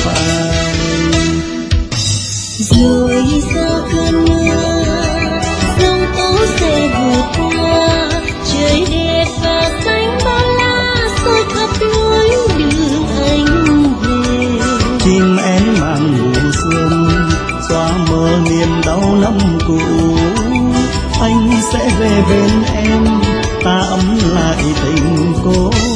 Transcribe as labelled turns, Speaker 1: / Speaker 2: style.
Speaker 1: vai.
Speaker 2: Rồi sau cơn mưa giông tố sẽ vượt qua, trời đẹp và xanh bao la soi khắp lối đường anh về.
Speaker 1: Chim én mang mùa xuân xóa mờ niềm đau năm cũ, anh sẽ về bên em, ta ấm lại tình cô.